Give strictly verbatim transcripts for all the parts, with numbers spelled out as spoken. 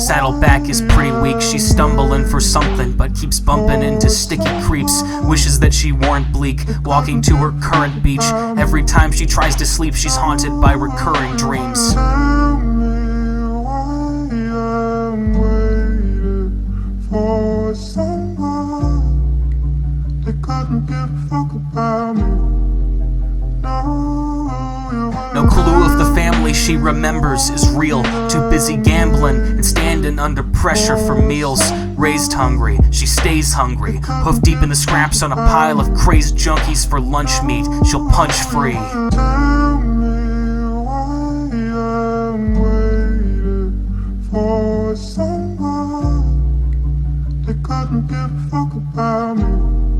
Saddleback is pretty weak, she's stumbling for something, but keeps bumping into sticky creeps. Wishes that she weren't bleak, walking to her current beach. Every time she tries to sleep, she's haunted by recurring dreams. Tell me why I'm waiting for someone that couldn't give a fuck about me. No clue if the family she remembers is real. Too busy gambling and standing under pressure for meals. Raised hungry, she stays hungry. Hoof deep in the scraps on a pile of crazed junkies for lunch meat. She'll punch free. Tell me why I'm waiting for someone that couldn't give a fuck about me.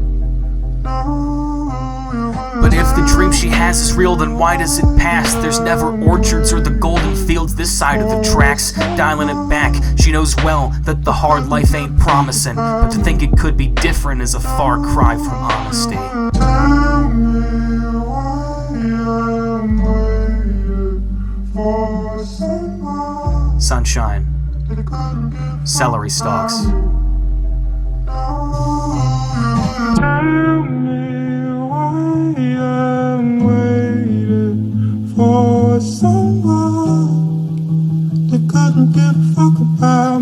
But if the dream she has is real, then why does it pass? There's never orchards or the golden fields this side of the tracks. Dialing it back, she knows well that the hard life ain't promising, but to think it could be different is a far cry from honesty. Tell me why I'm waiting for someone Sunshine, that couldn't give celery stalks. Tell me why I'm waiting for someone that couldn't give a fuck about